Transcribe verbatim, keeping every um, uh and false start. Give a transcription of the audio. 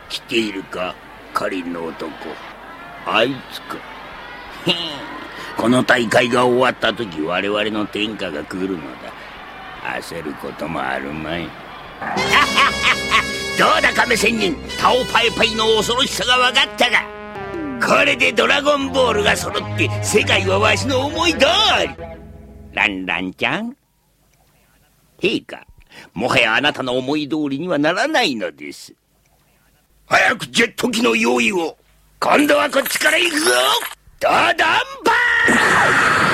来ているか、彼の男。あいつか。へん。この大会が終わった時、我々の天下が来るのだ。焦ることもあるまい。どうだ亀仙人、タオパイパイの恐ろしさが分かったか。これでドラゴンボールが揃って世界はわしの思い通り。ランランちゃん、陛下、もはやあなたの思い通りにはならないのです。早くジェット機の用意を。今度はこっちから行くぞ。ドドンパーン。